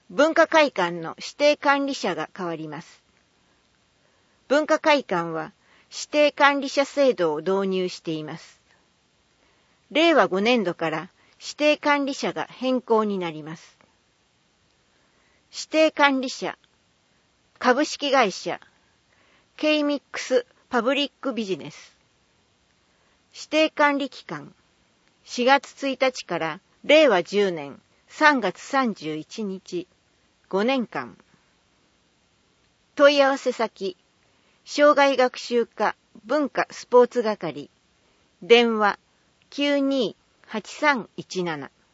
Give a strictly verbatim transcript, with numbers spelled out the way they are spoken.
文化会館の指定管理者が変わります。文化会館は指定管理者制度を導入しています。れいわごねんどから指定管理者が変更になります。指定管理者、株式会社、ケイミックスパブリックビジネス。指定管理期間、しがつついたちかられいわじゅうねんさんがつさんじゅういちにち、ごねんかん。問い合わせ先、障害学習課文化スポーツ係、電話 きゅうにーはちさんいちなな。